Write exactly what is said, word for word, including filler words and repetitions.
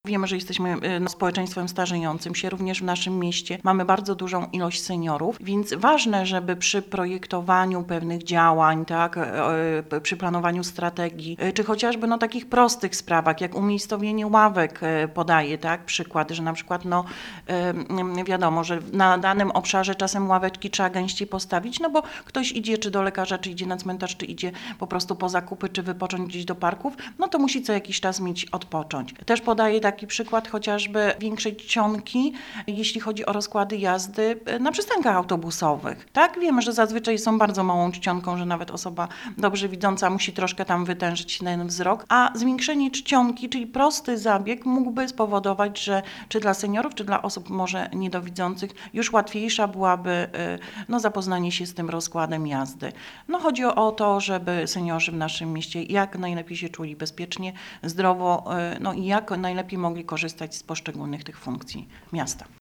Wiemy, że jesteśmy no, społeczeństwem starzejącym się, również w naszym mieście mamy bardzo dużą ilość seniorów, więc ważne, żeby przy projektowaniu pewnych działań, tak, przy planowaniu strategii, czy chociażby no, takich prostych sprawach, jak umiejscowienie ławek podaje, tak, przykład, że na przykład no, wiadomo, że na danym obszarze czasem ławeczki trzeba gęściej postawić, no bo ktoś idzie czy do lekarza, czy idzie na cmentarz, czy idzie po prostu po zakupy, czy wypocząć gdzieś do parków, no to musi co jakiś czas mieć odpocząć. Też podaje taki przykład chociażby większej czcionki, jeśli chodzi o rozkłady jazdy na przystankach autobusowych. Tak, wiemy, że zazwyczaj są bardzo małą czcionką, że nawet osoba dobrze widząca musi troszkę tam wytężyć ten wzrok, a zwiększenie czcionki, czyli prosty zabieg mógłby spowodować, że czy dla seniorów, czy dla osób może niedowidzących już łatwiejsza byłaby no, zapoznanie się z tym rozkładem jazdy. No, chodzi o to, żeby seniorzy w naszym mieście jak najlepiej się czuli bezpiecznie, zdrowo, no i jak najlepiej mogli korzystać z poszczególnych tych funkcji miasta.